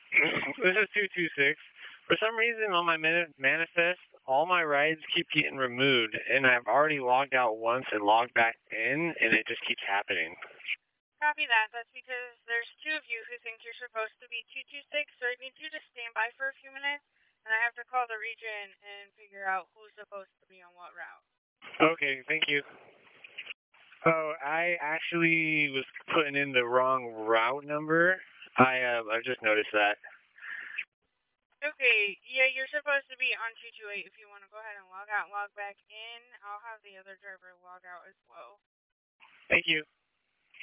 This is 226. For some reason on my manifest, all my rides keep getting removed, and I've already logged out once and logged back in, and it just keeps happening. Copy that. That's because there's two of you who think you're supposed to be 226, so I need you to stand by for a few minutes, and I have to call the region and figure out who's supposed to be on what route. Okay, thank you. Oh, I actually was putting in the wrong route number. I just noticed that. Okay, yeah, you're supposed to be on 228. If you want to go ahead and log out, log back in, I'll have the other driver log out as well. Thank you.